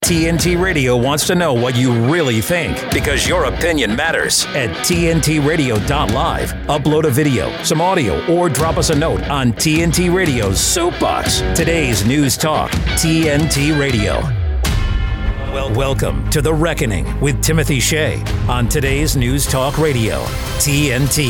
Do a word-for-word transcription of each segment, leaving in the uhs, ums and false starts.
T N T Radio wants to know what you really think because your opinion matters. At T N T radio dot live, upload a video, some audio, or drop us a note on T N T Radio's Soapbox. Today's News Talk, T N T Radio. Well, welcome to The Reckoning with Timothy Shea on today's News Talk Radio, T N T.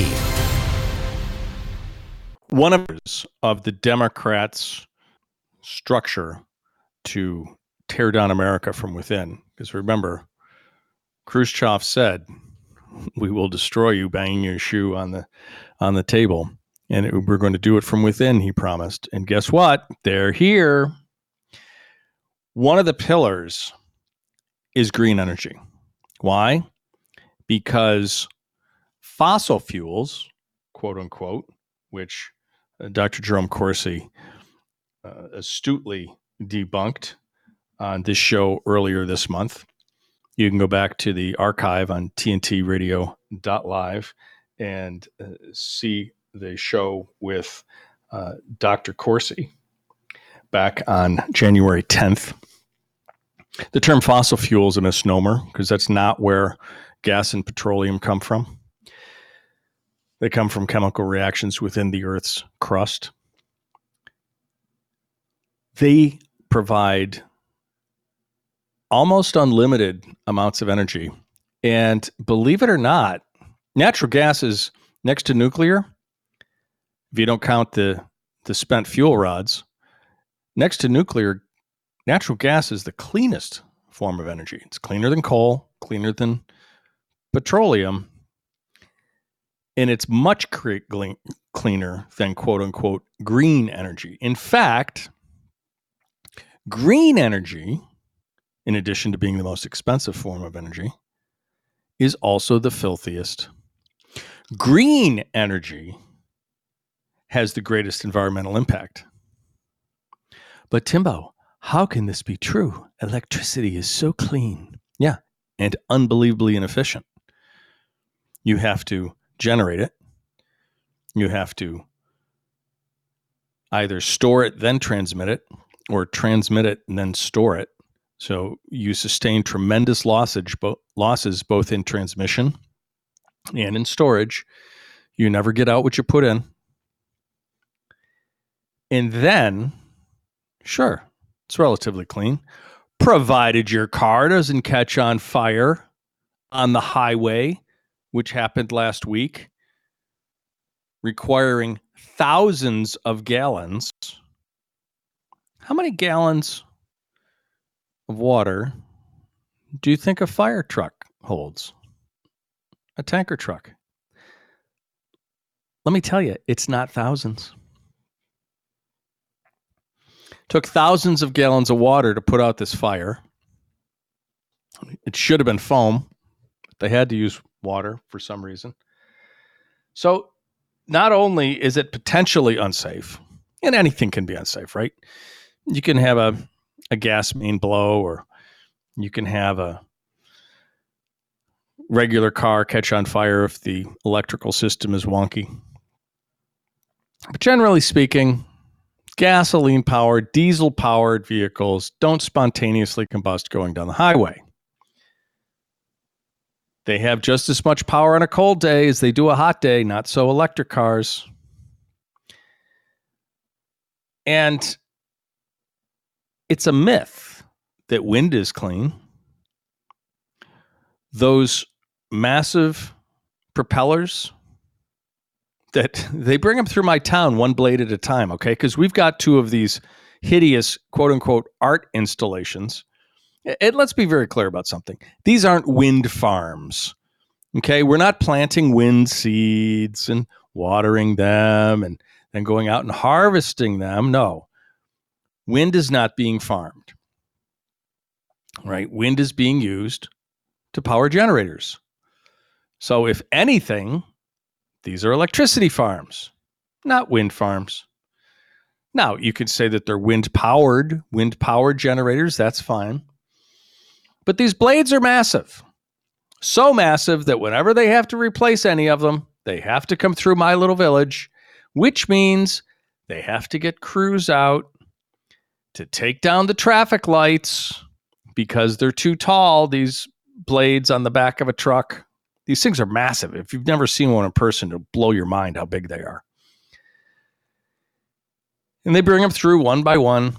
One of of the Democrats' structure to tear down America from within, because remember, Khrushchev said, "We will destroy you," banging your shoe on the on the table, and it, we're going to do it from within. He promised, and guess what? They're here. One of the pillars is green energy. Why? Because fossil fuels, quote unquote, which uh, Doctor Jerome Corsi uh, astutely debunked on this show earlier this month. You can go back to the archive on T N T radio dot live and uh, see the show with uh, Doctor Corsi back on January tenth. The term fossil fuel is a misnomer because that's not where gas and petroleum come from. They come from chemical reactions within the Earth's crust. They provide almost unlimited amounts of energy. And believe it or not, natural gas is next to nuclear. If you don't count the, the spent fuel rods, next to nuclear, natural gas is the cleanest form of energy. It's cleaner than coal, cleaner than petroleum, and it's much cre- cleaner than quote unquote green energy. In fact, green energy, in addition to being the most expensive form of energy, is also the filthiest. Green energy has the greatest environmental impact. But Timbo, how can this be true? Electricity is so clean. Yeah, and unbelievably inefficient. You have to generate it. You have to either store it, then transmit it, or transmit it and then store it. So you sustain tremendous lossage, bo- losses both in transmission and in storage. You never get out what you put in. And then, sure, it's relatively clean, provided your car doesn't catch on fire on the highway, which happened last week, requiring thousands of gallons. How many gallons of water do you think a fire truck holds? A tanker truck? Let me tell you, it's not thousands. Took thousands of gallons of water to put out this fire. It should have been foam. They had to use water for some reason. So not only is it potentially unsafe, and anything can be unsafe, right? You can have a, a gas main blow, or you can have a regular car catch on fire if the electrical system is wonky. But generally speaking, gasoline-powered, diesel-powered vehicles don't spontaneously combust going down the highway. They have just as much power on a cold day as they do a hot day, not so electric cars. And it's a myth that wind is clean. Those massive propellers, that they bring them through my town one blade at a time, okay? Because we've got two of these hideous, quote-unquote, art installations. And let's be very clear about something. These aren't wind farms, okay? We're not planting wind seeds and watering them and then going out and harvesting them. No. Wind is not being farmed, right? Wind is being used to power generators. So if anything, these are electricity farms, not wind farms. Now, you could say that they're wind-powered, wind-powered generators. That's fine. But these blades are massive. So massive that whenever they have to replace any of them, they have to come through my little village, which means they have to get crews out to take down the traffic lights, because they're too tall. These blades on the back of a truck, these things are massive. If you've never seen one in person, it'll blow your mind how big they are. And they bring them through one by one.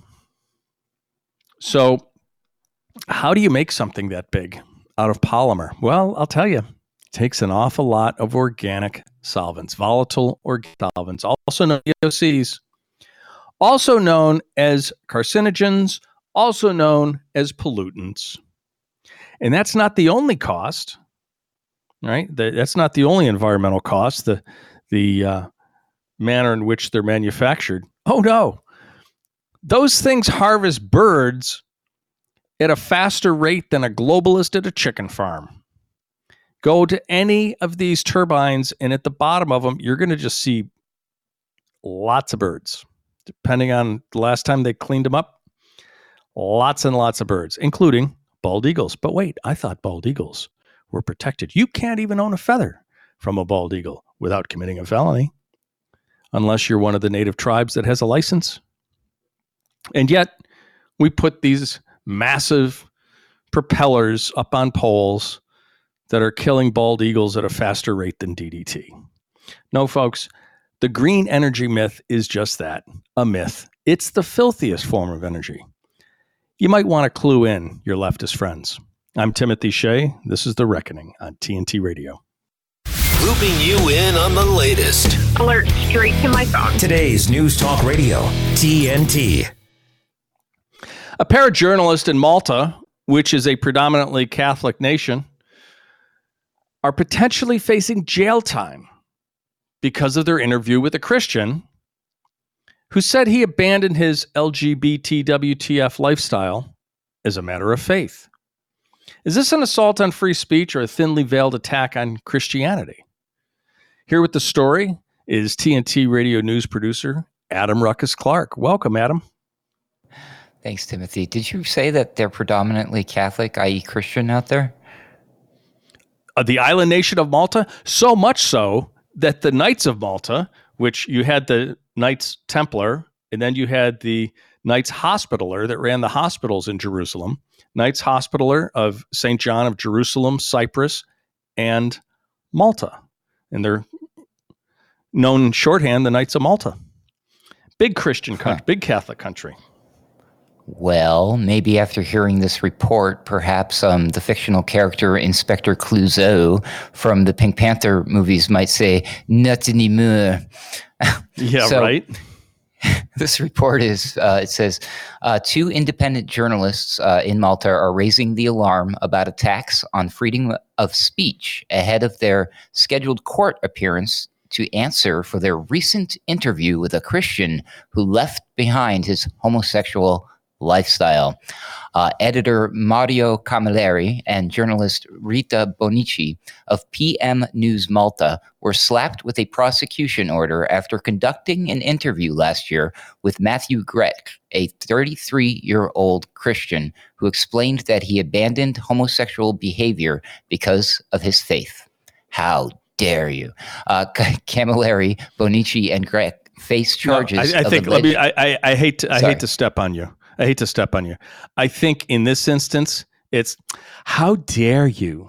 So how do you make something that big out of polymer? Well, I'll tell you, it takes an awful lot of organic solvents, volatile organic solvents, also known as V O Cs, also known as carcinogens, also known as pollutants. And that's not the only cost, right? That's not the only environmental cost, the, the uh, manner in which they're manufactured. Oh, no. Those things harvest birds at a faster rate than a globalist at a chicken farm. Go to any of these turbines, and at the bottom of them, you're going to just see lots of birds. Depending on the last time they cleaned them up, lots and lots of birds, including bald eagles. But wait, I thought bald eagles were protected. You can't even own a feather from a bald eagle without committing a felony, unless you're one of the native tribes that has a license. And yet, we put these massive propellers up on poles that are killing bald eagles at a faster rate than D D T. No, folks, the green energy myth is just that, a myth. It's the filthiest form of energy. You might want to clue in your leftist friends. I'm Timothy Shea. This is The Reckoning on T N T Radio. Looping you in on the latest. Alert straight to my phone. Today's News Talk Radio, T N T. A pair of journalists in Malta, which is a predominantly Catholic nation, are potentially facing jail time because of their interview with a Christian who said he abandoned his L G B T W T F lifestyle as a matter of faith. Is this an assault on free speech or a thinly veiled attack on Christianity? Here with the story is T N T Radio News producer Adam Ruckus Clark. Welcome, Adam. Thanks, Timothy. Did you say that they're predominantly Catholic, that is. Christian out there? Uh, the island nation of Malta, so much so that the Knights of Malta, which you had the Knights Templar, and then you had the Knights Hospitaller that ran the hospitals in Jerusalem, Knights Hospitaller of Saint John of Jerusalem, Cyprus, and Malta. And they're known in shorthand, the Knights of Malta. Big Christian country, huh. Big Catholic country. Well, maybe after hearing this report, perhaps um, the fictional character Inspector Clouseau from the Pink Panther movies might say, "Not anymore." Yeah, so, right. This report is, uh, it says, uh, two independent journalists uh, in Malta are raising the alarm about attacks on freedom of speech ahead of their scheduled court appearance to answer for their recent interview with a Christian who left behind his homosexual lifestyle. Uh, editor Mario Camilleri and journalist Rita Bonici of P M News Malta were slapped with a prosecution order after conducting an interview last year with Matthew Grech, a thirty-three-year-old Christian who explained that he abandoned homosexual behavior because of his faith. How dare you? Uh, Camilleri, Bonici, and Grech face charges. No, I, I of think. alleged- Let me. I, I, I hate. To, I Sorry. hate to step on you. I hate to step on you. I think in this instance, it's how dare you?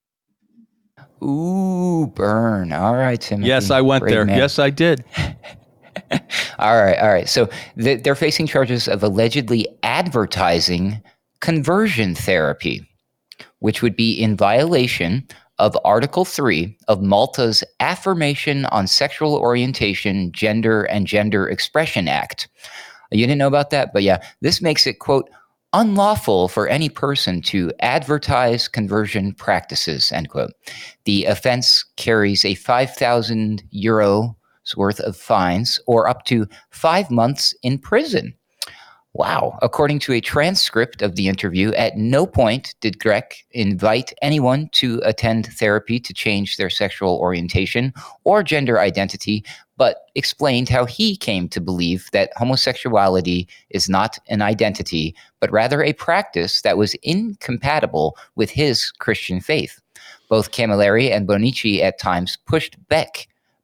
Ooh, burn. All right, Timothy. Yes, I went Great there. man. Yes, I did. all right, all right. So th- they're facing charges of allegedly advertising conversion therapy, which would be in violation of Article three of Malta's Affirmation on Sexual Orientation, Gender, and Gender Expression Act. You didn't know about that? But yeah, this makes it, quote, unlawful for any person to advertise conversion practices, end quote. The offense carries a five thousand euros worth of fines or up to five months in prison. Wow. According to a transcript of the interview, at no point did Grech invite anyone to attend therapy to change their sexual orientation or gender identity, but explained how he came to believe that homosexuality is not an identity, but rather a practice that was incompatible with his Christian faith. Both Camilleri and Bonici at times pushed back,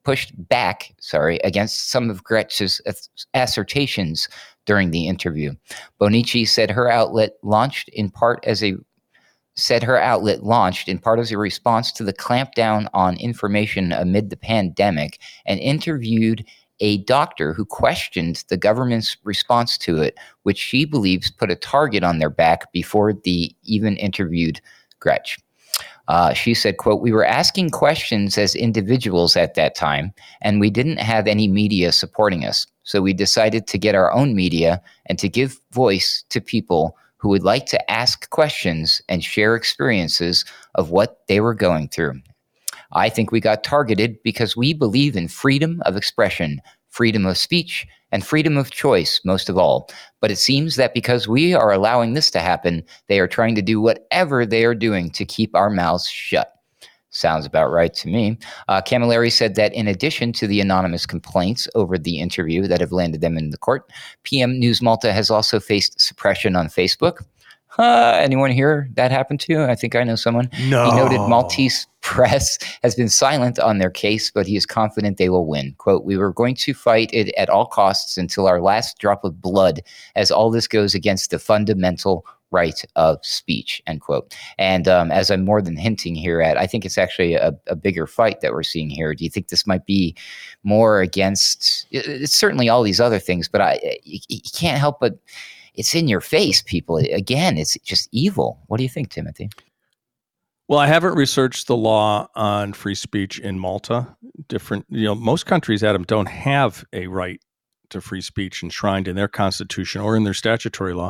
pushed back, sorry, against some of Gretsch's assertions during the interview. Bonnici said her outlet launched in part as a said her outlet launched in part as a response to the clampdown on information amid the pandemic, and interviewed a doctor who questioned the government's response to it, which she believes put a target on their back before the even interviewed Gretsch. Uh, she said, quote, "We were asking questions as individuals at that time, and we didn't have any media supporting us. So we decided to get our own media and to give voice to people who would like to ask questions and share experiences of what they were going through. I think we got targeted because we believe in freedom of expression, freedom of speech, and freedom of choice, most of all. But it seems that because we are allowing this to happen, they are trying to do whatever they are doing to keep our mouths shut." Sounds about right to me. Uh, Camilleri said that in addition to the anonymous complaints over the interview that have landed them in the court, P M News Malta has also faced suppression on Facebook. Uh, anyone here that happened to? I think I know someone. No. He noted Maltese press has been silent on their case, but he is confident they will win. Quote, "We were going to fight it at all costs until our last drop of blood, as all this goes against the fundamental right of speech," end quote. And um, as I'm more than hinting here at, I think it's actually a, a bigger fight that we're seeing here. Do you think this might be more against, it's certainly all these other things, but I you, you can't help but, it's in your face, people. Again, it's just evil. What do you think, Timothy? Well, I haven't researched the law on free speech in Malta. Different, you know, most countries, Adam, don't have a right to free speech enshrined in their constitution or in their statutory law.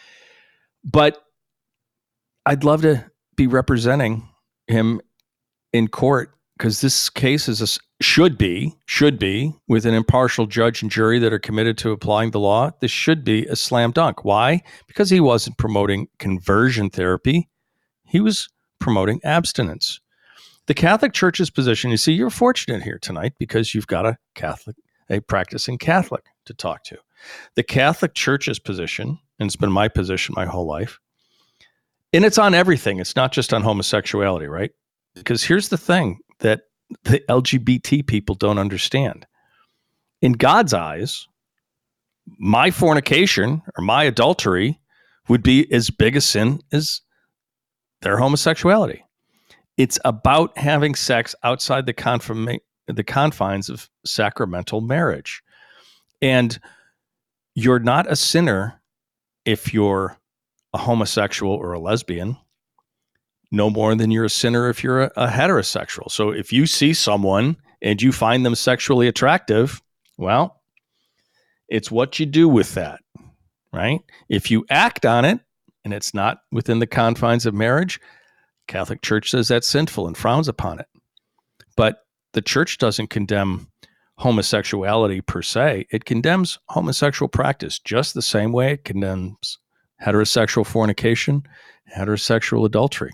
But I'd love to be representing him in court, because this case is a, should be should be with an impartial judge and jury that are committed to applying the law. This should be a slam dunk. Why? Because he wasn't promoting conversion therapy. He was promoting abstinence. The Catholic Church's position, you see, you're fortunate here tonight because you've got a Catholic, a practicing Catholic to talk to. The Catholic Church's position, and it's been my position my whole life, and it's on everything. It's not just on homosexuality, right? Because here's the thing that the L G B T people don't understand. In God's eyes, my fornication or my adultery would be as big a sin as their homosexuality. It's about having sex outside the, confirma- the confines of sacramental marriage. And you're not a sinner if you're a homosexual or a lesbian, no more than you're a sinner if you're a, a heterosexual. So if you see someone and you find them sexually attractive, well, it's what you do with that, right? If you act on it and it's not within the confines of marriage, Catholic Church says that's sinful and frowns upon it. But the church doesn't condemn homosexuality per se. It condemns homosexual practice just the same way it condemns heterosexual fornication, heterosexual adultery.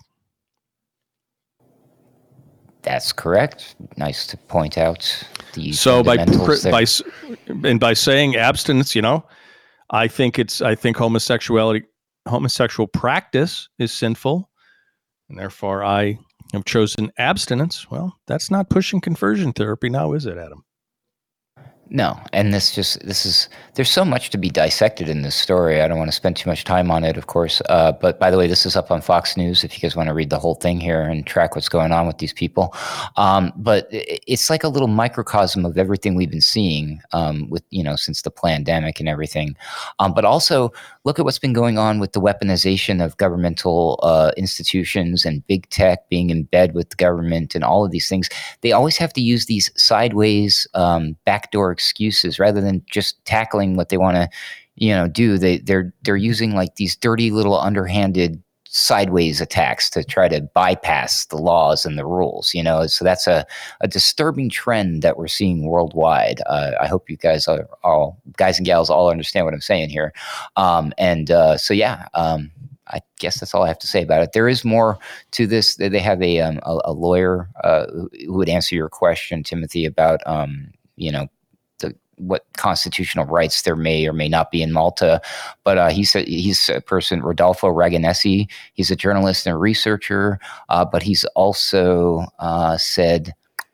That's correct. Nice to point out the so by fundamentals there. by and by saying abstinence, you know, I think it's I think homosexuality homosexual practice is sinful, and therefore I have chosen abstinence. Well, that's not pushing conversion therapy now, is it, Adam? No, and this just this is there's so much to be dissected in this story. I don't want to spend too much time on it, of course. Uh, but by the way, this is up on Fox News if you guys want to read the whole thing here and track what's going on with these people. Um, but it's like a little microcosm of everything we've been seeing um, with you know since the pandemic and everything. Um, but also look at what's been going on with the weaponization of governmental uh, institutions and big tech being in bed with the government and all of these things. They always have to use these sideways um, backdoor excuses rather than just tackling what they want to, you know, do. They they're they're using like these dirty little underhanded sideways attacks to try to bypass the laws and the rules, you know. So that's a, a disturbing trend that we're seeing worldwide. Uh, I hope you guys are all guys and gals all understand what I'm saying here. Um, and uh, so yeah, um, I guess that's all I have to say about it. There is more to this. They have a um, a, a lawyer uh, who would answer your question, Timothy, about um, you know. what constitutional rights there may or may not be in Malta. But uh, he's, a, he's a person, Rodolfo Raganesi. He's a journalist and a researcher, uh, but he's also uh, said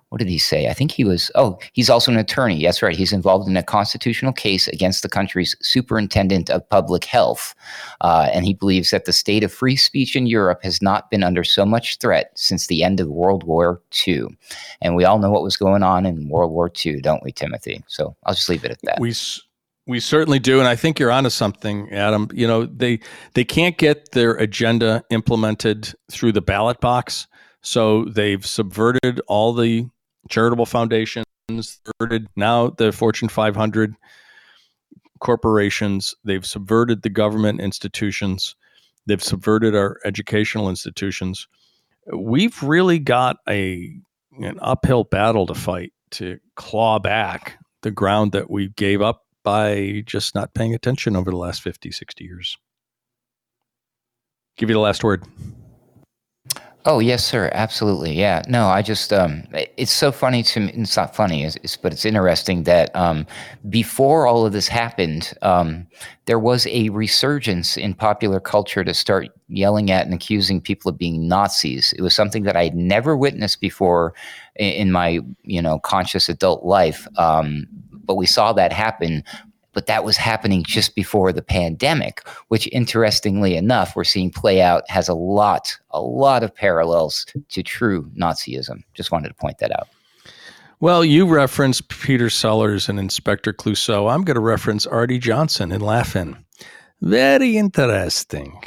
what did he say? I think he was, oh, he's also an attorney. That's right. He's involved in a constitutional case against the country's superintendent of public health. Uh, and he believes that the state of free speech in Europe has not been under so much threat since the end of World War Two. And we all know what was going on in World War Two, don't we, Timothy? So I'll just leave it at that. We we certainly do. And I think you're onto something, Adam. You know, they they can't get their agenda implemented through the ballot box. So they've subverted all the charitable foundations, subverted now the Fortune five hundred corporations. They've subverted the government institutions. They've subverted our educational institutions. We've really got a an uphill battle to fight to claw back the ground that we gave up by just not paying attention over the last fifty, sixty years. Give you the last word. Oh, yes, sir. Absolutely. Yeah. No, I just, um, it's so funny to me. It's not funny, it's, it's, but it's interesting that um, before all of this happened, um, there was a resurgence in popular culture to start yelling at and accusing people of being Nazis. It was something that I had never witnessed before in, in my, you know, conscious adult life. Um, but we saw that happen. But that was happening just before the pandemic, which interestingly enough, we're seeing play out, has a lot, a lot of parallels to true Nazism. Just wanted to point that out. Well, you referenced Peter Sellers and Inspector Clouseau. I'm going to reference Artie Johnson and Laugh-In. Very interesting.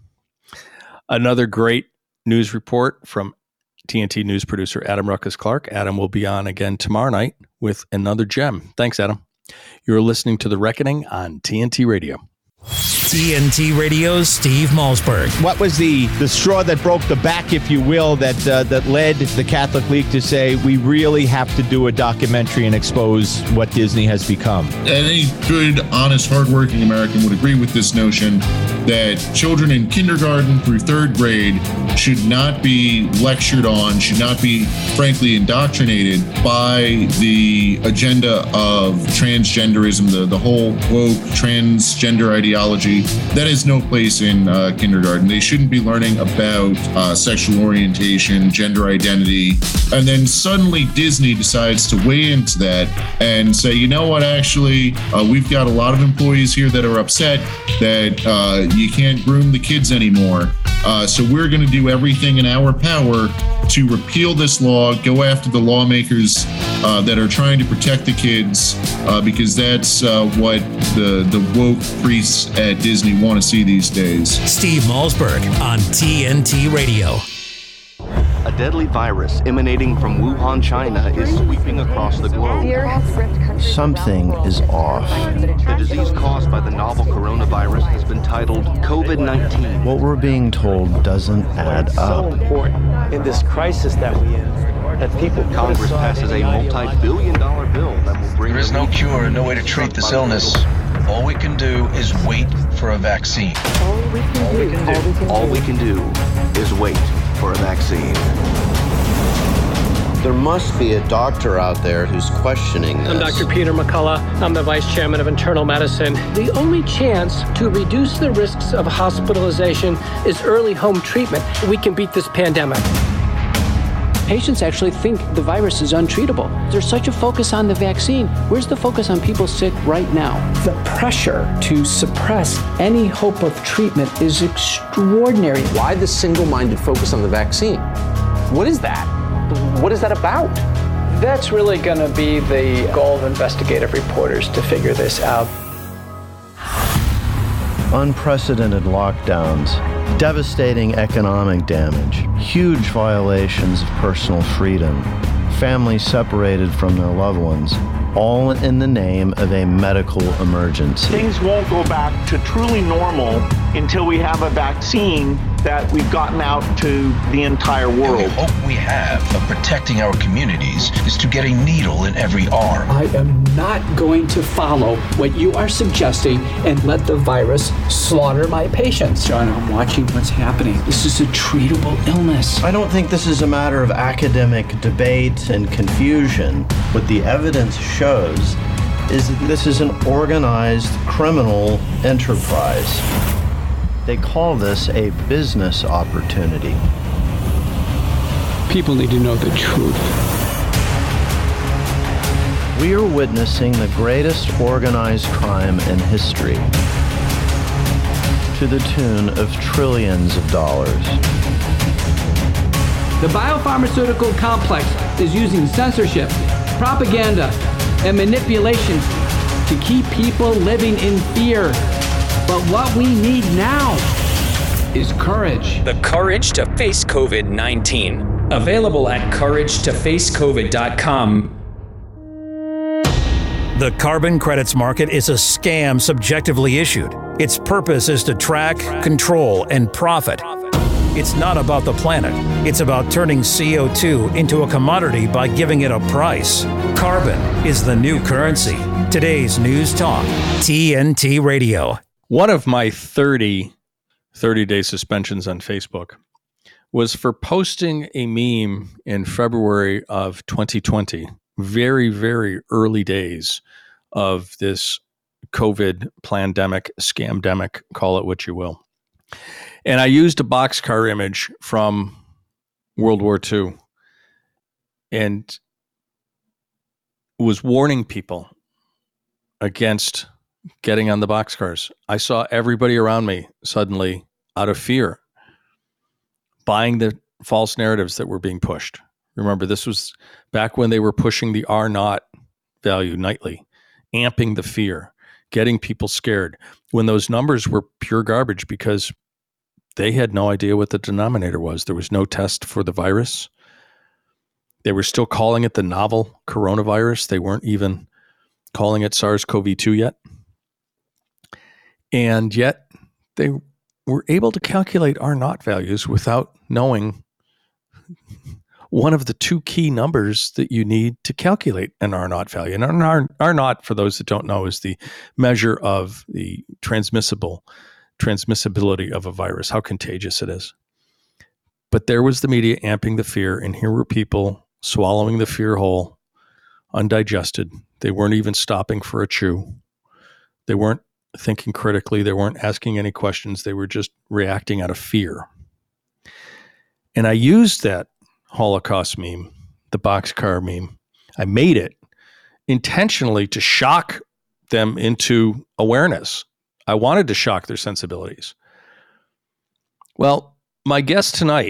Another great news report from T N T news producer Adam Ruckus-Clark. Adam will be on again tomorrow night with another gem. Thanks, Adam. You're listening to The Reckoning on T N T Radio. T N T Radio's Steve Malzberg. What was the, the straw that broke the back, if you will, that uh, that led the Catholic League to say we really have to do a documentary and expose what Disney has become? Any good, honest, hardworking American would agree with this notion that children in kindergarten through third grade should not be lectured on, should not be, frankly, indoctrinated by the agenda of transgenderism, the, the whole woke transgender ideology. That has no place in uh, kindergarten. They shouldn't be learning about uh, sexual orientation, gender identity. And then suddenly Disney decides to weigh into that and say, you know what, actually, uh, we've got a lot of employees here that are upset that uh, you can't groom the kids anymore. Uh, so we're going to do everything in our power to repeal this law, go after the lawmakers uh, that are trying to protect the kids, uh, because that's uh, what the, the woke priests at Disney want to see these days. Steve Malzberg on T N T Radio. A deadly virus emanating from Wuhan, China is sweeping across the globe. Something is off. The disease caused by the novel coronavirus has been titled COVID nineteen. What we're being told doesn't add up. It's so important in this crisis that we in that people Congress passes a multi-billion dollar bill that will bring... There is no cure, no way to treat this illness. All we can do is wait for a vaccine. All we can do, all we can do is wait for a vaccine. There must be a doctor out there who's questioning this. I'm Doctor Peter McCullough. I'm the Vice Chairman of Internal Medicine. The only chance to reduce the risks of hospitalization is early home treatment. We can beat this pandemic. Patients actually think the virus is untreatable. There's such a focus on the vaccine. Where's the focus on people sick right now? The pressure to suppress any hope of treatment is extraordinary. Why the single-minded focus on the vaccine? What is that? What is that about? That's really going to be the goal of investigative reporters to figure this out. Unprecedented lockdowns, devastating economic damage, huge violations of personal freedom, families separated from their loved ones, all in the name of a medical emergency. Things won't go back to truly normal until we have a vaccine that we've gotten out to the entire world. The hope we have of protecting our communities is to get a needle in every arm. I am not going to follow what you are suggesting and let the virus slaughter my patients. John, I'm watching what's happening. This is a treatable illness. I don't think this is a matter of academic debate and confusion. What the evidence shows is that this is an organized criminal enterprise. They call this a business opportunity. People need to know the truth. We are witnessing the greatest organized crime in history to the tune of trillions of dollars. The biopharmaceutical complex is using censorship, propaganda, and manipulation to keep people living in fear. But what we need now is courage. The courage to face COVID nineteen. Available at courage to face covid dot com. The carbon credits market is a scam subjectively issued. Its purpose is to track, control, and profit. It's not about the planet. It's about turning C O two into a commodity by giving it a price. Carbon is the new currency. Today's News Talk, T N T Radio. One of my thirty thirty-day suspensions on Facebook was for posting a meme in February of twenty twenty, very, very early days of this COVID pandemic, scamdemic, call it what you will. And I used a boxcar image from World War Two and was warning people against getting on the boxcars. I saw everybody around me suddenly, out of fear, buying the false narratives that were being pushed. Remember, this was back when they were pushing the R naught value nightly, amping the fear, getting people scared, when those numbers were pure garbage because they had no idea what the denominator was. There was no test for the virus. They were still calling it the novel coronavirus. They weren't even calling it SARS-C o V two yet. And yet they were able to calculate R naught values without knowing one of the two key numbers that you need to calculate an R naught value. And R, R naught, for those that don't know, is the measure of the transmissible transmissibility of a virus, how contagious it is. But there was the media amping the fear, and here were people swallowing the fear whole, undigested. They weren't even stopping for a chew. They weren't thinking critically. They weren't asking any questions. They were just reacting out of fear. And I used that Holocaust meme, the boxcar meme. I made it intentionally to shock them into awareness. I wanted to shock their sensibilities. Well, my guest tonight,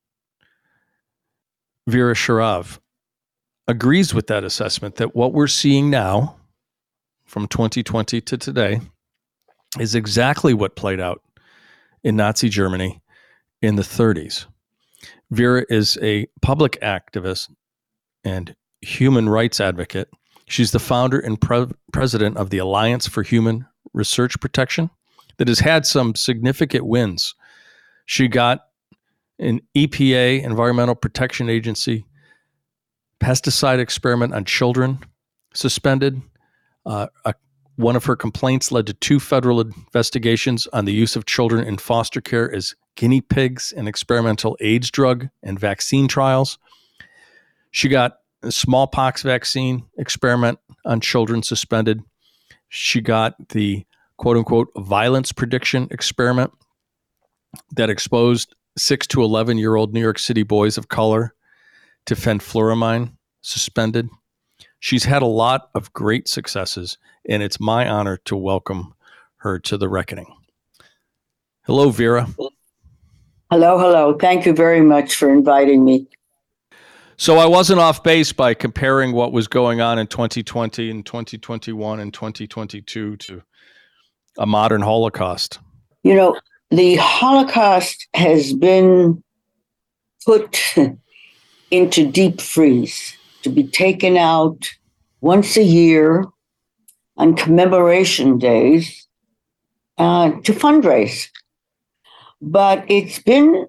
Vera Sharav, agrees with that assessment that what we're seeing now from twenty twenty to today is exactly what played out in Nazi Germany in the thirties. Vera is a public activist and human rights advocate. She's the founder and pre- president of the Alliance for Human Research Protection that has had some significant wins. She got an E P A, Environmental Protection Agency, pesticide experiment on children suspended. Uh, a, one of her complaints led to two federal investigations on the use of children in foster care as guinea pigs in experimental AIDS drug and vaccine trials. She got a smallpox vaccine experiment on children suspended. She got the quote-unquote violence prediction experiment that exposed six to eleven-year-old New York City boys of color to fenfluramine suspended. She's had a lot of great successes, and it's my honor to welcome her to the reckoning. Hello, Vera. Hello, hello. Thank you very much for inviting me. So I wasn't off base by comparing what was going on in twenty twenty and twenty twenty-one and twenty twenty-two to a modern Holocaust. You know, the Holocaust has been put into deep freeze to be taken out once a year on commemoration days uh, to fundraise. But it's been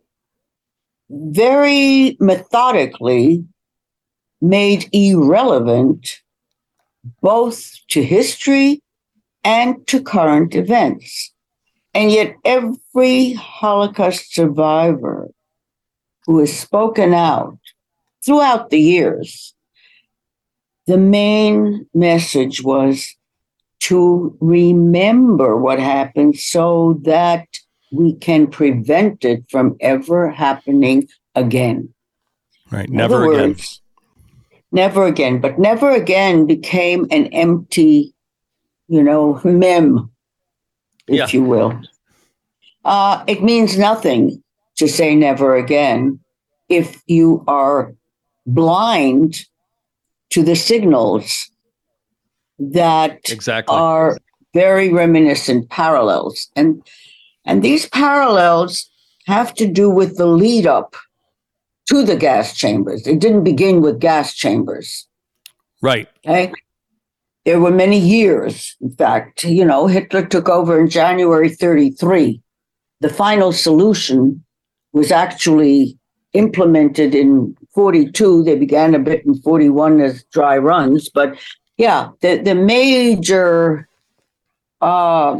very methodically made irrelevant both to history and to current events. And yet every Holocaust survivor who has spoken out throughout the years, the main message was to remember what happened so that we can prevent it from ever happening again. Right, never again. Never again. But never again became an empty, you know, mem, if Yeah. you will. Uh, it means nothing to say never again if you are blind to the signals that Exactly. are very reminiscent parallels. And and these parallels have to do with the lead up to the gas chambers. It didn't begin with gas chambers. Right. Okay. There were many years. In fact, you know, Hitler took over in January thirty-three. The final solution was actually implemented in forty-two. They began a bit in forty-one as dry runs. But yeah, the, the major, uh,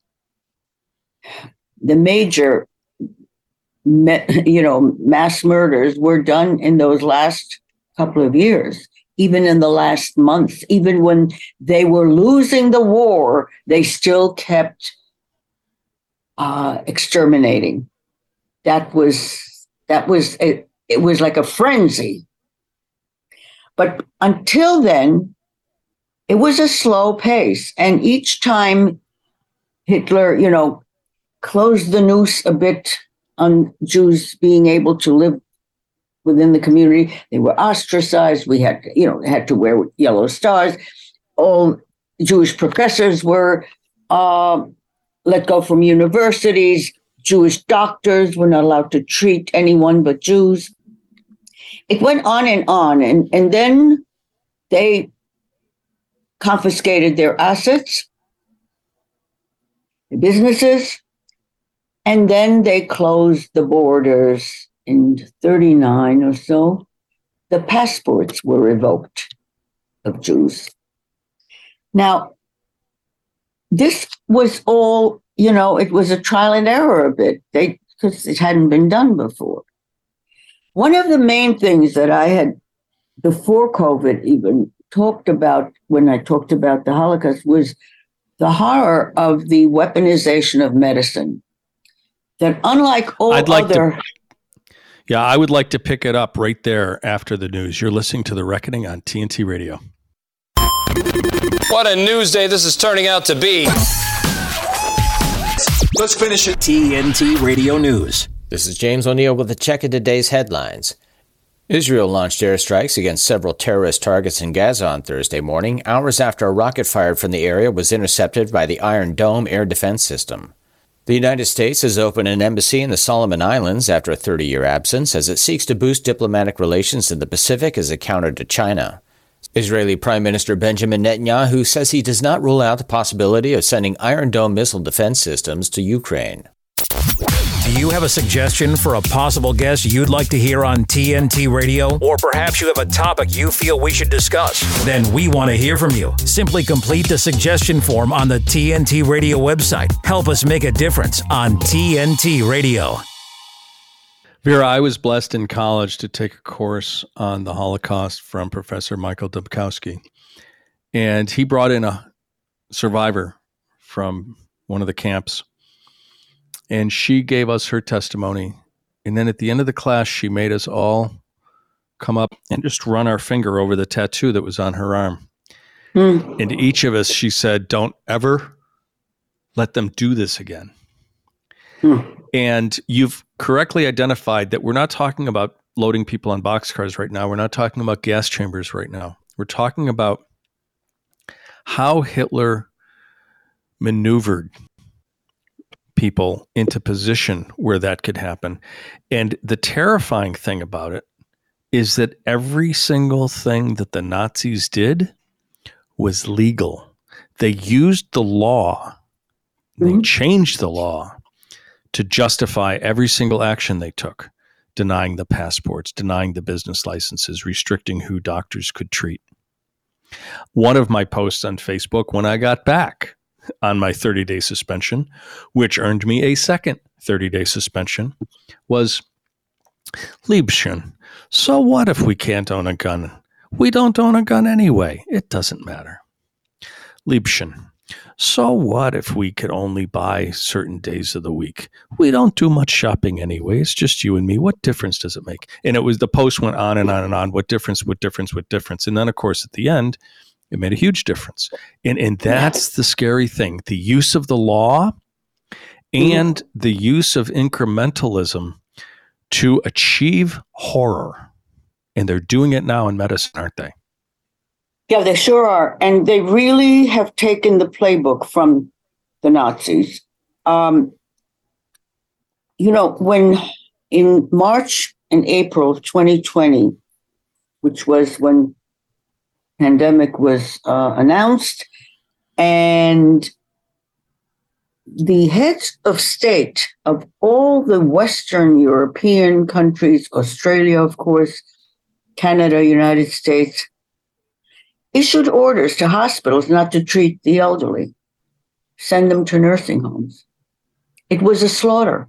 the major, me, you know, mass murders were done in those last couple of years. Even in the last months, even when they were losing the war, they still kept uh, exterminating. That was that was it, it was like a frenzy. But until then, it was a slow pace, and each time Hitler, you know, closed the noose a bit on Jews being able to live within the community. They were ostracized. We had, you know, had to wear yellow stars. All Jewish professors were uh, let go from universities. Jewish doctors were not allowed to treat anyone but Jews. It went on and on. And, and then they confiscated their assets, the businesses, and then they closed the borders. In thirty-nine or so, the passports were revoked of Jews. Now, this was all, you know, it was a trial and error a bit, they because it hadn't been done before. One of the main things that I had, before COVID even, talked about when I talked about the Holocaust was the horror of the weaponization of medicine. That unlike all I'd like other... To- Yeah, I would like to pick it up right there after the news. You're listening to The Reckoning on T N T Radio. What a news day this is turning out to be. Let's finish it. T N T Radio News. This is James O'Neill with a check of today's headlines. Israel launched airstrikes against several terrorist targets in Gaza on Thursday morning, hours after a rocket fired from the area was intercepted by the Iron Dome air defense system. The United States has opened an embassy in the Solomon Islands after a thirty-year absence as it seeks to boost diplomatic relations in the Pacific as a counter to China. Israeli Prime Minister Benjamin Netanyahu says he does not rule out the possibility of sending Iron Dome missile defense systems to Ukraine. Do you have a suggestion for a possible guest you'd like to hear on T N T Radio? Or perhaps you have a topic you feel we should discuss? Then we want to hear from you. Simply complete the suggestion form on the T N T Radio website. Help us make a difference on T N T Radio. Vera, I was blessed in college to take a course on the Holocaust from Professor Michael Dubkowski. And he brought in a survivor from one of the camps. And she gave us her testimony. And then at the end of the class, she made us all come up and just run our finger over the tattoo that was on her arm. Mm. And to each of us, she said, don't ever let them do this again. Mm. And you've correctly identified that we're not talking about loading people on boxcars right now. We're not talking about gas chambers right now. We're talking about how Hitler maneuvered people into position where that could happen. And the terrifying thing about it is that every single thing that the Nazis did was legal. They used the law, they changed the law to justify every single action they took, denying the passports, denying the business licenses, restricting who doctors could treat. One of my posts on Facebook when I got back on my thirty-day suspension, which earned me a second thirty-day suspension, was, Liebchen, so what if we can't own a gun? We don't own a gun anyway. It doesn't matter. Liebchen, So what if we could only buy certain days of the week? We don't do much shopping anyway. It's just you and me. What difference does it make? And it was, the post went on and on and on. What difference, what difference, what difference? And then, of course, at the end, it made a huge difference. And, and that's the scary thing. The use of the law and mm. the use of incrementalism to achieve horror. And they're doing it now in medicine, aren't they? Yeah, they sure are. And they really have taken the playbook from the Nazis. Um, you know, when in March and April of twenty twenty, which was when pandemic was uh, announced, and the heads of state of all the Western European countries, Australia, of course, Canada, United States, issued orders to hospitals not to treat the elderly, send them to nursing homes. It was a slaughter.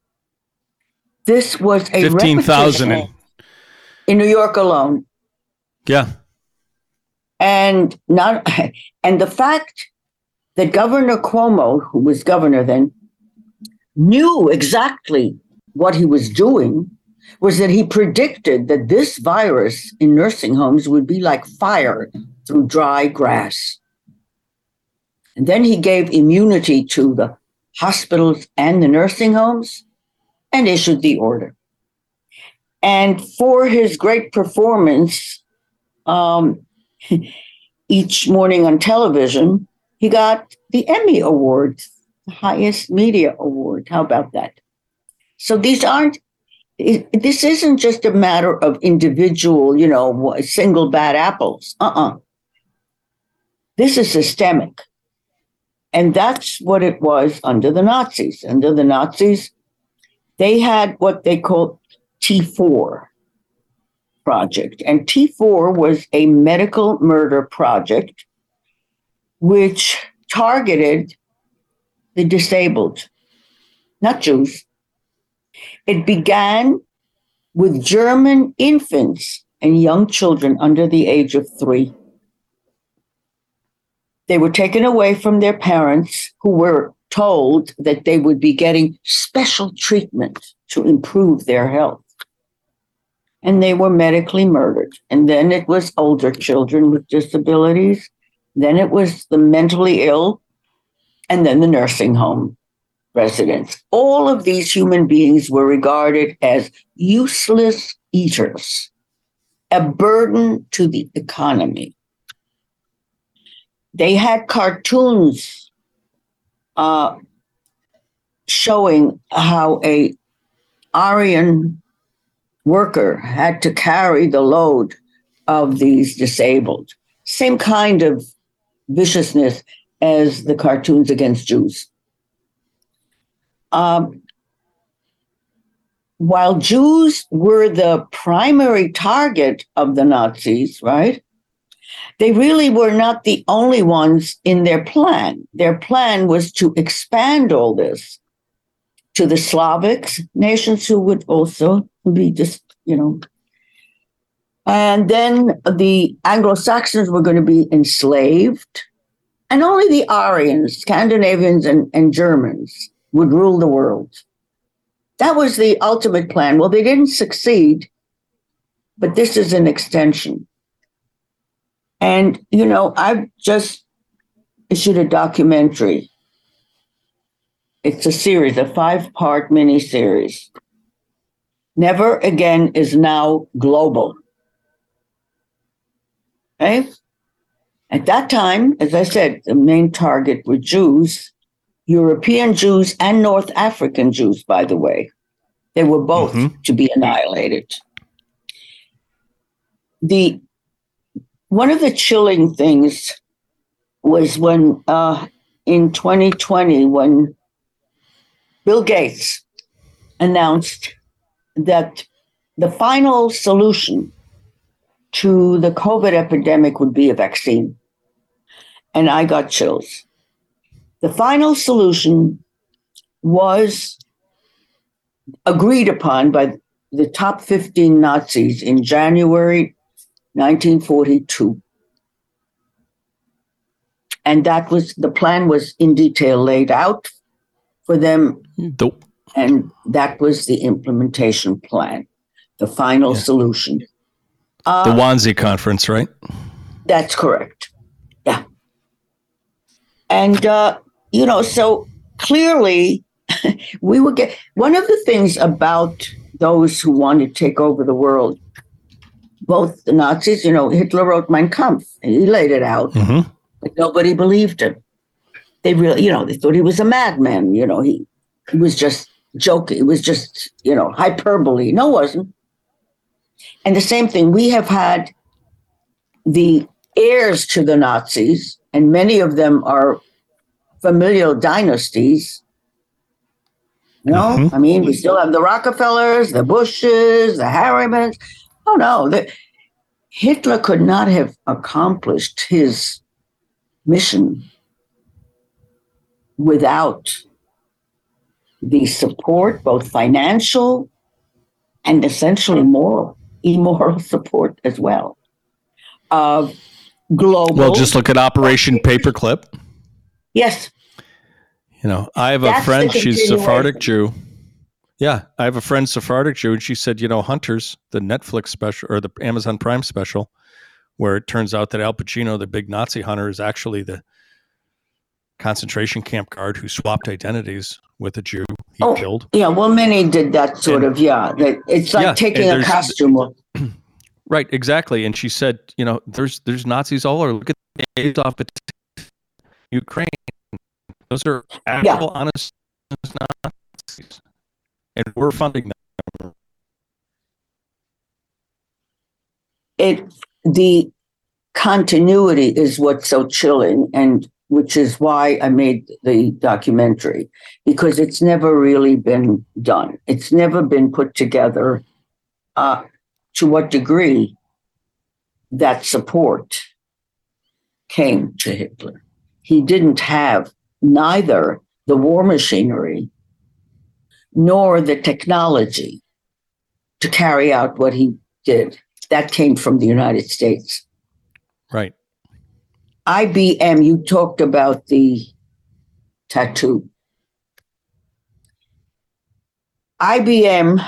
This was a fifteen thousand in, in New York alone. Yeah. And not and the fact that Governor Cuomo, who was governor then, knew exactly what he was doing was that he predicted that this virus in nursing homes would be like fire through dry grass. And then he gave immunity to the hospitals and the nursing homes and issued the order. And for his great performance, um, each morning on television, he got the Emmy Award, the highest media award. How about that? So these aren't, it, this isn't just a matter of individual, you know, single bad apples. Uh-uh. This is systemic. And that's what it was under the Nazis. Under the Nazis, they had what they called T four project. And T four was a medical murder project which targeted the disabled, not Jews. It began with German infants and young children under the age of three. They were taken away from their parents, who were told that they would be getting special treatment to improve their health. And they were medically murdered. And then it was older children with disabilities. Then it was the mentally ill. And then the nursing home residents. All of these human beings were regarded as useless eaters, a burden to the economy. They had cartoons uh, showing how a Aryan worker had to carry the load of these disabled. Same kind of viciousness as the cartoons against Jews. Um, while Jews were the primary target of the Nazis, right? They really were not the only ones in their plan. Their plan was to expand all this to the Slavics, nations who would also be just, you know. And then the Anglo-Saxons were going to be enslaved. And only the Aryans, Scandinavians and, and Germans would rule the world. That was the ultimate plan. Well, they didn't succeed, but this is an extension. And, you know, I've just issued a documentary. It's a series, a five-part miniseries. Never Again is now global. Okay? At that time, as I said, the main target were Jews, European Jews and North African Jews, by the way. They were both mm-hmm. to be annihilated. The One of the chilling things was when uh, in twenty twenty, when Bill Gates announced that the final solution to the COVID epidemic would be a vaccine. And I got chills. The final solution was agreed upon by the top fifteen Nazis in January nineteen forty-two. And that was, the plan was in detail laid out for them. Nope. And that was the implementation plan, the final yeah. solution. Uh, the Wannsee Conference, right? That's correct. Yeah. And, uh, you know, so clearly we would get, one of the things about those who wanted to take over the world, both the Nazis, you know, Hitler wrote Mein Kampf, and he laid it out, mm-hmm. but nobody believed him. They really, you know, they thought he was a madman. You know, he, he was just joking. It was just, you know, hyperbole. No, it wasn't. And the same thing, we have had the heirs to the Nazis, and many of them are familial dynasties. You know, mm-hmm. I mean, we still have the Rockefellers, the Bushes, the Harrimans. Oh, no. The, Hitler could not have accomplished his mission without the support, both financial and essentially moral, immoral support as well, of global. Well, just look at Operation Paperclip. Yes. You know, I have That's a friend, she's Sephardic Jew. Yeah, I have a friend, Sephardic Jew, and she said, you know, Hunters, the Netflix special, or the Amazon Prime special, where it turns out that Al Pacino, the big Nazi hunter, is actually the concentration camp guard who swapped identities with a Jew he oh, killed. Yeah, well, many did that sort and, of, yeah. It's like yeah, taking a costume. Right, exactly. And she said, you know, there's there's Nazis all over. Look at the aides off at Ukraine. Those are actual, yeah. honest Nazis. And we're funding them. It the continuity is what's so chilling, and which is why I made the documentary, because it's never really been done. It's never been put together uh, to what degree that support came to Hitler. He didn't have neither the war machinery nor the technology to carry out what he did. That came from the United States. Right. I B M, you talked about the tattoo. I B M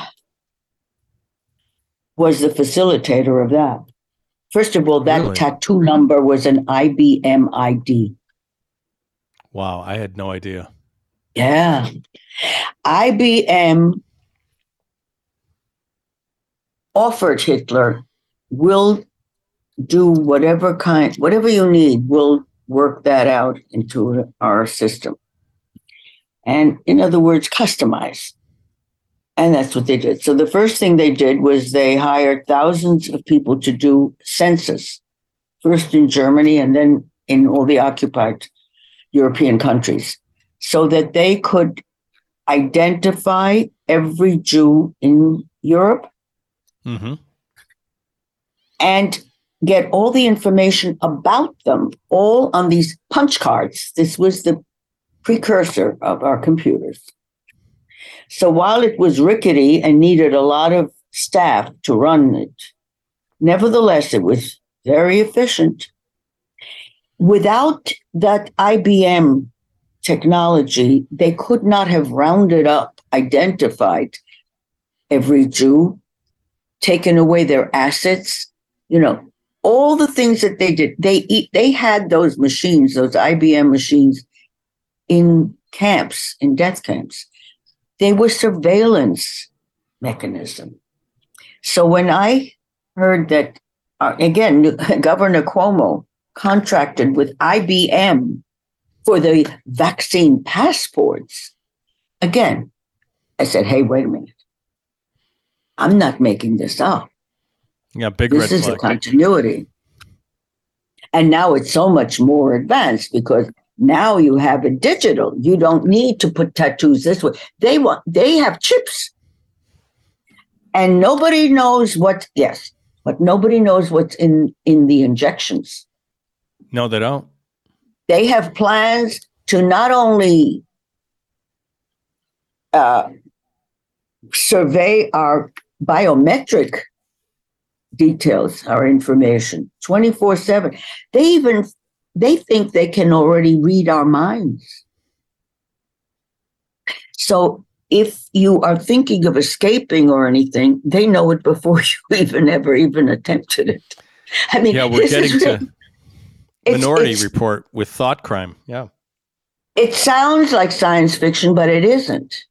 was the facilitator of that. First of all, that really? tattoo number was an I B M I D. Wow, I had no idea. Yeah. I B M offered Hitler, we'll do whatever kind, whatever you need, we'll work that out into our system. And in other words, customize. And that's what they did. So the first thing they did was they hired thousands of people to do census, first in Germany and then in all the occupied European countries, so that they could identify every Jew in Europe mm-hmm. and get all the information about them, all on these punch cards. This was the precursor of our computers. So while it was rickety and needed a lot of staff to run it, nevertheless, it was very efficient. Without that I B M technology, they could not have rounded up, identified every Jew, taken away their assets, you know, all the things that they did. They they had those machines, those I B M machines in camps, in death camps. They were surveillance mechanism. So when I heard that, uh, again, Governor Cuomo contracted with I B M for the vaccine passports, again, I said, hey, wait a minute. I'm not making this up. Yeah, big This red is flag. a continuity. And now it's so much more advanced because now you have it digital. You don't need to put tattoos this way. They want, they have chips. And nobody knows what, yes, but nobody knows what's in, in the injections. No, they don't. They have plans to not only uh, survey our biometric details, our information, twenty-four seven. They even they think they can already read our minds. So if you are thinking of escaping or anything, they know it before you even ever even attempted it. I mean, yeah, we're getting really, to Minority it's, Report with thought crime. Yeah. It sounds like science fiction, but it isn't.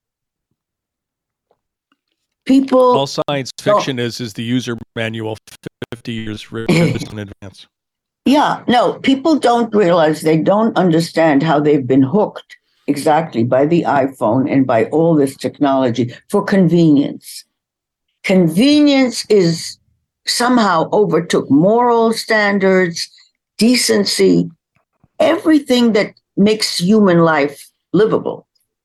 People. All science fiction is is the user manual fifty years written in advance. Yeah, no, people don't realize, they don't understand how they've been hooked exactly by the iPhone and by all this technology for convenience. Convenience is somehow overtook moral standards, decency, everything that makes human life livable.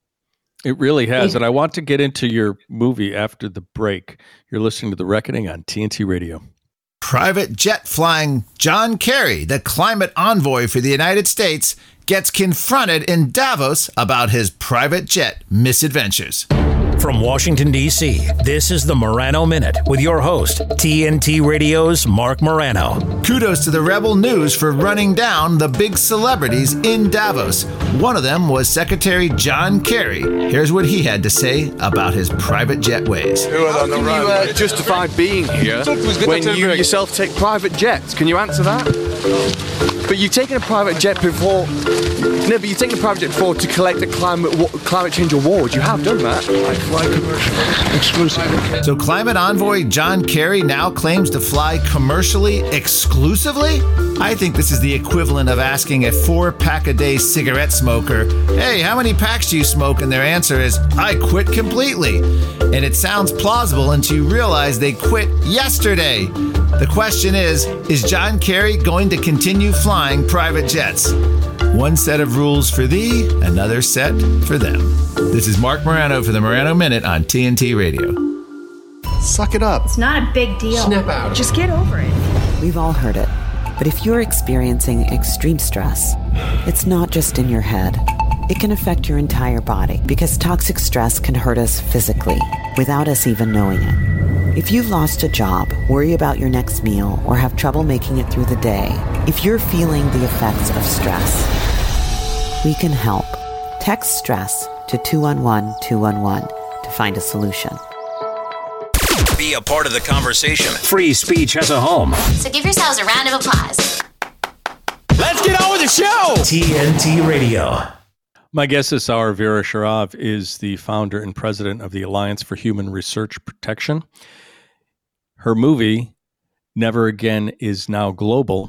It really has. And I want to get into your movie after the break. You're listening to The Reckoning on T N T Radio. Private jet flying John Kerry, the climate envoy for the United States, gets confronted in Davos about his private jet misadventures. From Washington, D C, this is the Morano Minute with your host, T N T Radio's Mark Morano. Kudos to the Rebel News for running down the big celebrities in Davos. One of them was Secretary John Kerry. Here's what he had to say about his private jet ways. How can you uh, justify being here when you yourself take private jets? Can you answer that? But you've taken a private jet before. No, but you've taken a private jet before to collect a climate climate change award. You have done that. I fly commercially, exclusively. So climate envoy John Kerry now claims to fly commercially exclusively? I think this is the equivalent of asking a four-pack-a-day cigarette smoker, hey, how many packs do you smoke? And their answer is, I quit completely. And it sounds plausible until you realize they quit yesterday. The question is, is John Kerry going to continue flying private jets? One set of rules for thee, another set for them. This is Mark Morano for the Morano Minute on T N T Radio. Suck it up. It's not a big deal. Snap out of it. Just get over it. We've all heard it. But if you're experiencing extreme stress, it's not just in your head. It can affect your entire body because toxic stress can hurt us physically without us even knowing it. If you've lost a job, worry about your next meal, or have trouble making it through the day, if you're feeling the effects of stress, we can help. Text STRESS to two one one two one one to find a solution. Be a part of the conversation. Free speech has a home. So give yourselves a round of applause. Let's get on with the show! T N T Radio. My guest this hour, Vera Sharav, is the founder and president of the Alliance for Human Research Protection. Her movie, Never Again Is Now Global,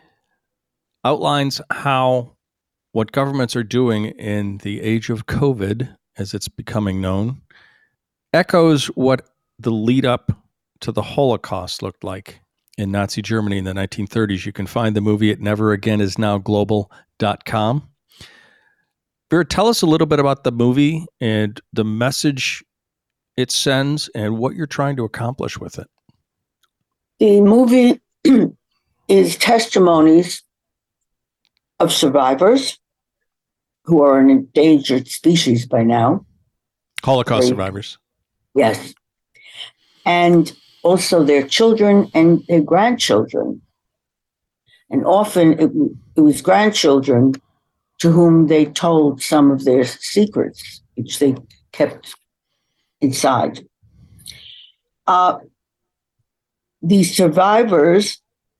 outlines how what governments are doing in the age of COVID, as it's becoming known, echoes what the lead up to the Holocaust looked like in Nazi Germany in the nineteen thirties. You can find the movie at never again is now global dot com. Vera, tell us a little bit about the movie and the message it sends and what you're trying to accomplish with it. The movie is testimonies of survivors who are an endangered species by now. Holocaust they, survivors. Yes. And also their children and their grandchildren. And often it, it was grandchildren to whom they told some of their secrets, which they kept inside. Uh, these survivors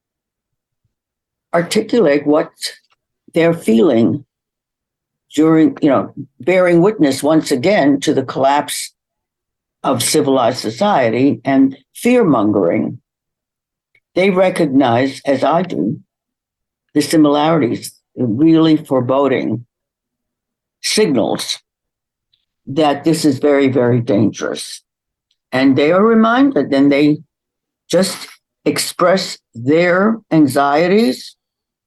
articulate what they're feeling during, you know, bearing witness once again to the collapse of civilized society and fear-mongering. They recognize, as I do, the similarities, the really foreboding signals that this is very, very dangerous. And they are reminded, and they just express their anxieties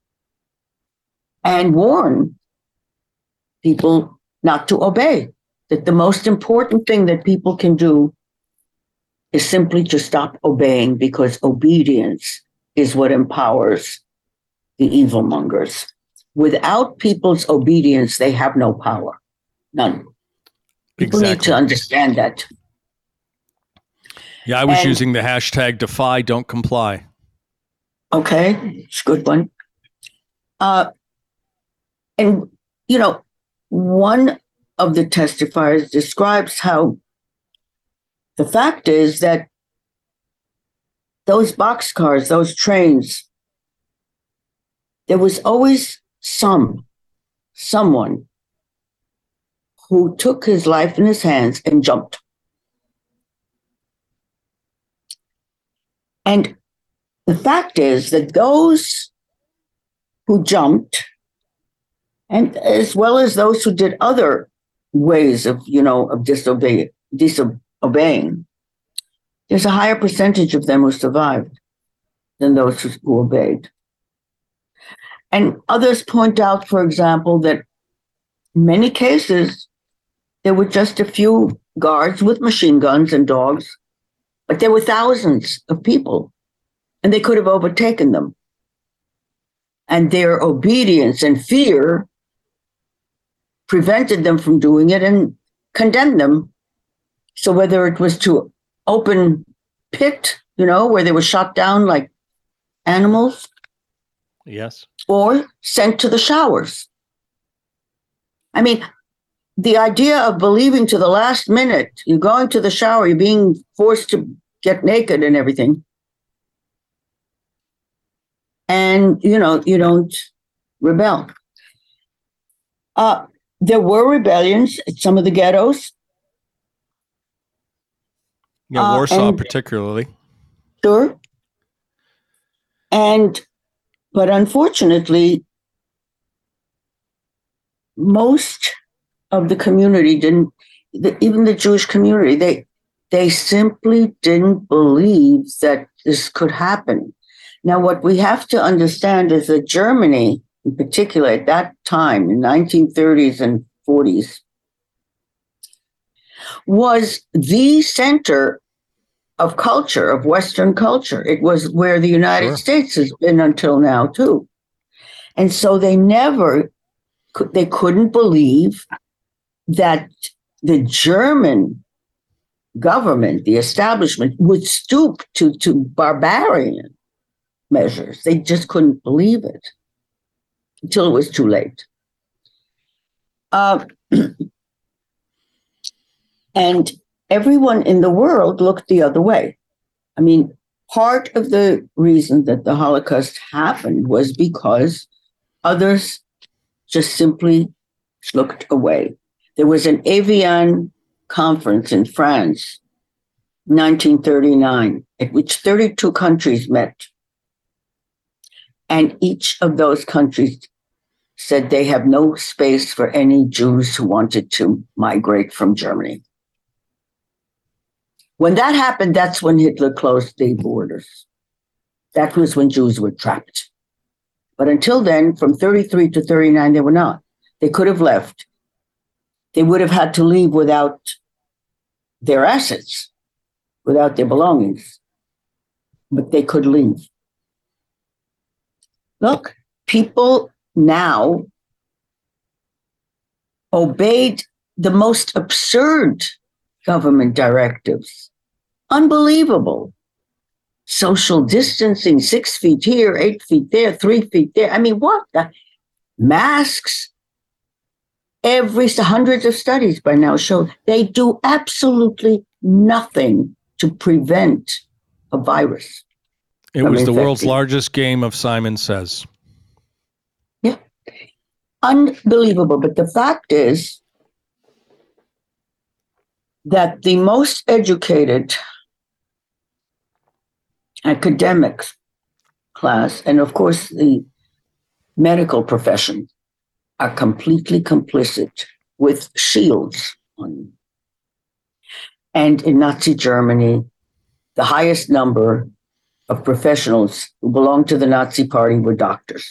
and warn people not to obey. That the most important thing that people can do is simply to stop obeying, because obedience is what empowers the evilmongers. Without people's obedience, they have no power. None. People Exactly. need to understand that. Yeah, I was And- using the hashtag defy, don't comply. Okay, it's a good one. Uh, And, you know, one of the testifiers describes how the fact is that those boxcars, those trains, there was always some, someone who took his life in his hands and jumped. And the fact is that those who jumped, and as well as those who did other ways of, you know, of disobey, disobeying, there's a higher percentage of them who survived than those who, who obeyed. And others point out, for example, that in many cases, there were just a few guards with machine guns and dogs, but there were thousands of people, and they could have overtaken them. And their obedience and fear prevented them from doing it and condemned them. So whether it was to open pit, you know, where they were shot down like animals, yes, or sent to the showers. I mean, the idea of believing to the last minute, you're going to the shower, you're being forced to get naked and everything. And, you know, you don't rebel. Uh, there were rebellions at some of the ghettos. Yeah, Warsaw uh, particularly. Sure. And, but unfortunately, most of the community didn't, the, even the Jewish community, they they simply didn't believe that this could happen. Now, what we have to understand is that Germany, in particular, at that time, in nineteen thirties and forties, was the center of culture, of Western culture. It was where the United sure. States has been until now, too. And so they never, they couldn't believe that the German government, the establishment, would stoop to, to barbarian measures. They just couldn't believe it until it was too late. Uh, and everyone in the world looked the other way. I mean, part of the reason that the Holocaust happened was because others just simply looked away. There was an Evian conference in France, nineteen thirty-nine, at which thirty-two countries met. And each of those countries said they have no space for any Jews who wanted to migrate from Germany. When that happened, that's when Hitler closed the borders. That was when Jews were trapped. But until then, from thirty-three to thirty-nine, they were not. They could have left. They would have had to leave without their assets, without their belongings. But they could leave. Look, people now obeyed the most absurd government directives. Unbelievable. Social distancing, six feet here, eight feet there, three feet there. I mean, what? The masks. Every hundreds of studies by now show they do absolutely nothing to prevent a virus. It was the world's largest game of Simon Says. Yeah. Unbelievable. But the fact is that the most educated academics class, and of course the medical profession, are completely complicit with shields on. And in Nazi Germany, the highest number of professionals who belonged to the Nazi Party were doctors.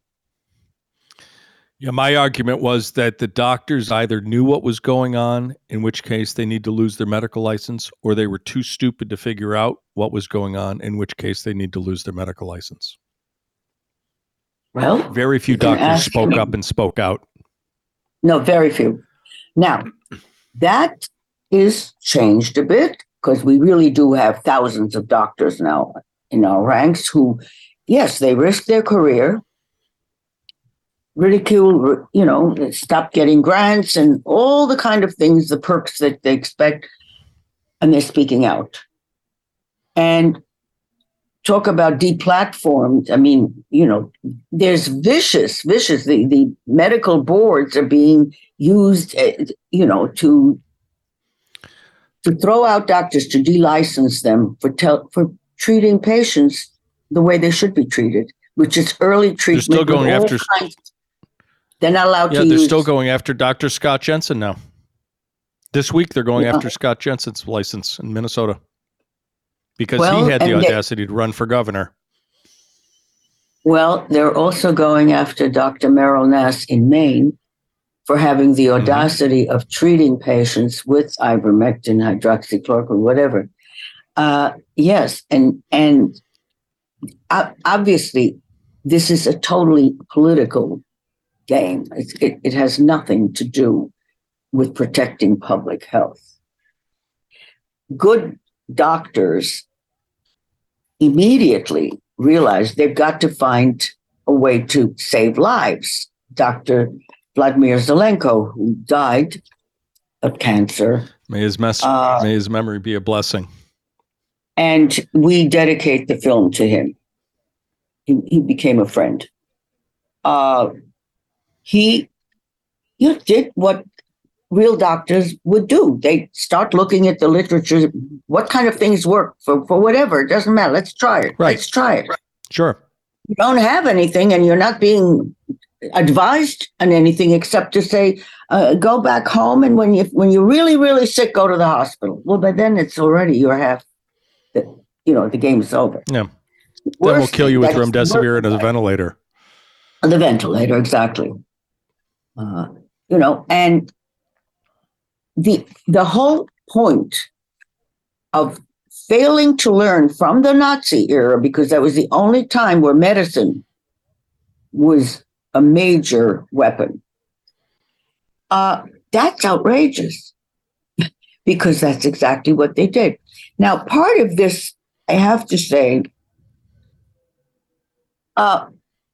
Yeah, my argument was that the doctors either knew what was going on, in which case they need to lose their medical license, or they were too stupid to figure out what was going on, in which case they need to lose their medical license. Well, very few doctors spoke me. up and spoke out. No, very few. Now, that is changed a bit because we really do have thousands of doctors now in our ranks who, yes, they risk their career ridicule, you know, stop getting grants and all the kind of things, the perks that they expect, and they're speaking out. And talk about deplatformed. I mean, you know, there's vicious, vicious, the, the medical boards are being used, uh, you know, to to throw out doctors, to delicense them for tel- for treating patients the way they should be treated, which is early treatment. They're still going after. Kinds. They're not allowed yeah, to they're use. still going after Doctor Scott Jensen now. This week, they're going Yeah. after Scott Jensen's license in Minnesota because Well, he had the and they- audacity to run for governor. Well, they're also going after Doctor Merrill Nass in Maine for having the audacity of treating patients with ivermectin, hydroxychloroquine, whatever. Uh, yes, and and o- obviously, this is a totally political game. It's, it, it has nothing to do with protecting public health. Good doctors immediately realized they've got to find a way to save lives. Doctor Vladimir Zelenko, who died of cancer. May his, mes- Uh, may his memory be a blessing. And we dedicate the film to him. He, he became a friend. Uh, he you know, did what real doctors would do. They start looking at the literature. What kind of things work for, for whatever? It doesn't matter. Let's try it. Right. Let's try it. Sure. You don't have anything and you're not being advised on anything except to say, uh, go back home. And when, you, when you're really, really sick, go to the hospital. Well, but then it's already, you're half, the, you know, the game's over. Yeah. Then we'll kill you with remdesivir and a ventilator. The ventilator, exactly. Uh, you know, and the the whole point of failing to learn from the Nazi era, because that was the only time where medicine was a major weapon, uh, that's outrageous, because that's exactly what they did. Now, part of this, I have to say, uh,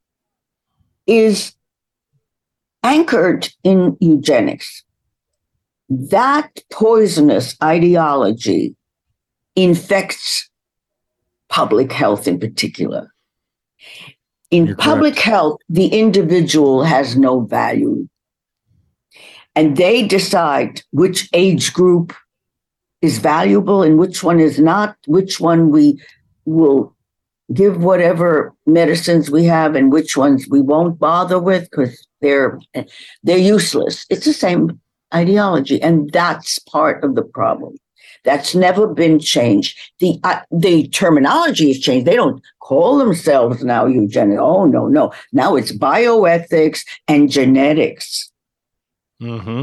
is anchored in eugenics. That poisonous ideology infects public health in particular. In You're public correct. health, the individual has no value. And they decide which age group is valuable and which one is not, which one we will give whatever medicines we have and which ones we won't bother with because they're they're useless. It's the same ideology, and that's part of the problem. That's never been changed. The uh, the terminology has changed. They don't call themselves now eugenics. Oh, no, no. Now it's bioethics and genetics. Mm-hmm.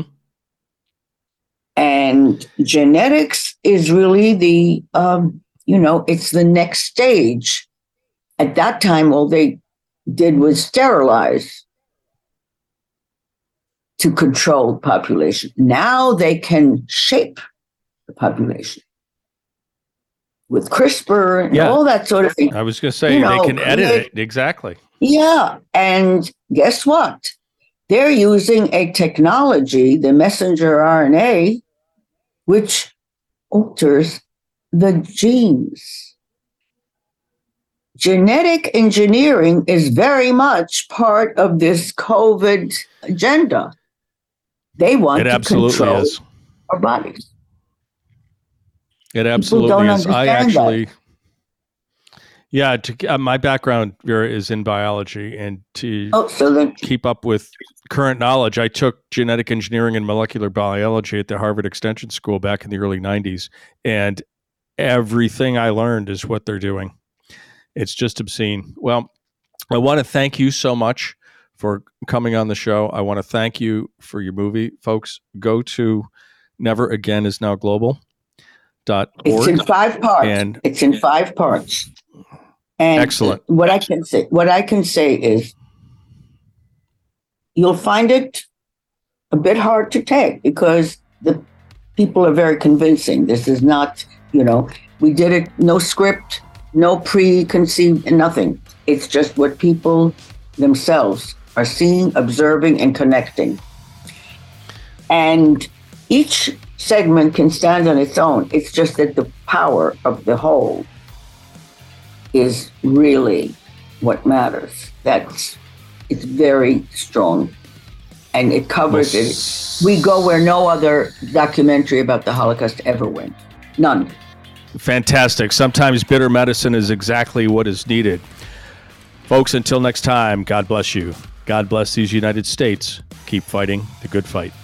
And genetics is really the, um, you know, it's the next stage. At that time, all they did was sterilize to control the population. Now they can shape the population with CRISPR and Yeah. all that sort of thing. I was going to say, You know, they can edit they- it. Exactly. Yeah. And guess what? They're using a technology, the messenger R N A, which alters the genes. Genetic engineering is very much part of this COVID agenda. They want It to absolutely control is. our bodies. It absolutely don't is. I understand that. actually, yeah, to, uh, my background, Vera, is in biology, and to Oh, so then, keep up with current knowledge, I took genetic engineering and molecular biology at the Harvard Extension School back in the early nineties, and everything I learned is what they're doing. It's just obscene. Well, I want to thank you so much for coming on the show. I want to thank you for your movie, folks. Go to never again is now global dot org. it's in five parts. And it's in five parts. And Excellent. What I can say, what I can say is, you'll find it a bit hard to take because the people are very convincing. This is not, you know, we did it, no script, no preconceived, nothing. It's just what people themselves are seeing, observing, and connecting. And each segment can stand on its own. It's just that the power of the whole is really what matters. That's, it's very strong. And it covers it. We go where no other documentary about the Holocaust ever went. None. Fantastic. Sometimes bitter medicine is exactly what is needed. Folks, until next time, God bless you. God bless these United States. Keep fighting the good fight.